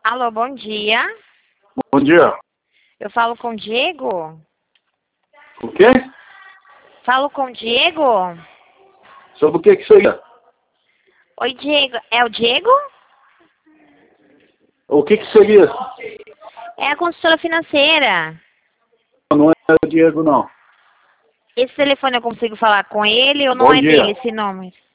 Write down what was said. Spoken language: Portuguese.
Alô, bom dia. Bom dia. Eu falo com o Diego? O quê? Falo com o Diego? Sobre o que seria? Oi, Diego. É o Diego? O que seria? É a consultora financeira. Não é o Diego, não. Esse telefone eu consigo falar com ele ou não Bom é dia. dele esse nome?